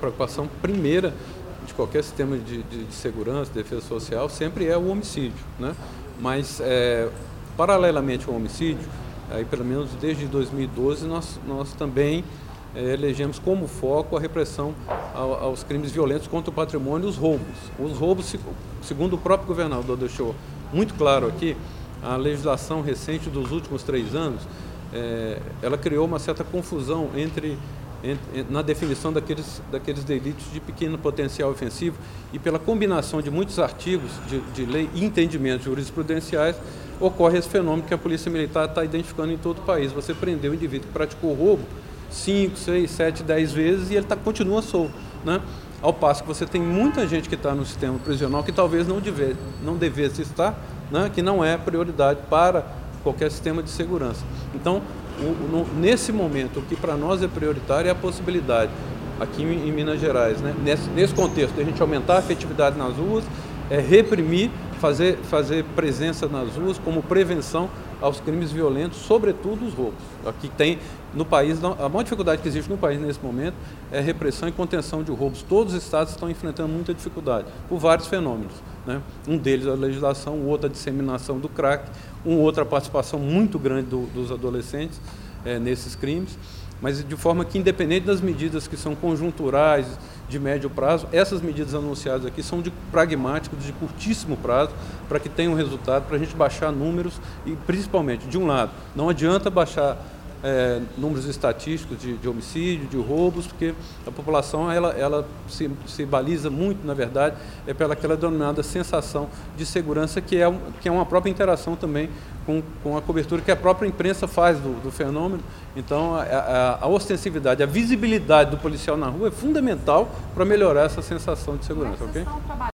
preocupação primeira de qualquer sistema de segurança, de defesa social, sempre é o homicídio, né? Mas, paralelamente ao homicídio, aí, pelo menos desde 2012, nós também elegemos como foco a repressão aos crimes violentos contra o patrimônio e os roubos. Os roubos, segundo o próprio governador deixou muito claro aqui, a legislação recente dos últimos 3 anos, ela criou uma certa confusão na definição daqueles delitos de pequeno potencial ofensivo e pela combinação de muitos artigos de lei e entendimentos jurisprudenciais, ocorre esse fenômeno que a Polícia Militar está identificando em todo o país. Você prendeu o indivíduo que praticou roubo 5, 6, 7, 10 vezes e ele continua solto, né? Ao passo que você tem muita gente que está no sistema prisional que talvez não devesse estar, né? Que não é prioridade para qualquer sistema de segurança. Então, nesse momento, o que para nós é prioritário é a possibilidade, aqui em Minas Gerais, né? Nesse contexto, de a gente aumentar a efetividade nas ruas, reprimir, fazer presença nas ruas como prevenção aos crimes violentos, sobretudo os roubos. Aqui tem, no país, a maior dificuldade que existe no país nesse momento é repressão e contenção de roubos. Todos os estados estão enfrentando muita dificuldade, por vários fenômenos, né? Um deles a legislação, o outro a disseminação do crack, outra participação muito grande dos adolescentes nesses crimes, mas de forma que, independente das medidas que são conjunturais, de médio prazo, essas medidas anunciadas aqui são pragmáticas, de curtíssimo prazo, para que tenham resultado, para a gente baixar números e, principalmente, de um lado, não adianta baixar números estatísticos de homicídio, de roubos, porque a população ela se baliza muito, na verdade, pelaquela denominada sensação de segurança, que é uma própria interação também com a cobertura que a própria imprensa faz do fenômeno. Então, a ostensividade, a visibilidade do policial na rua é fundamental para melhorar essa sensação de segurança, ok?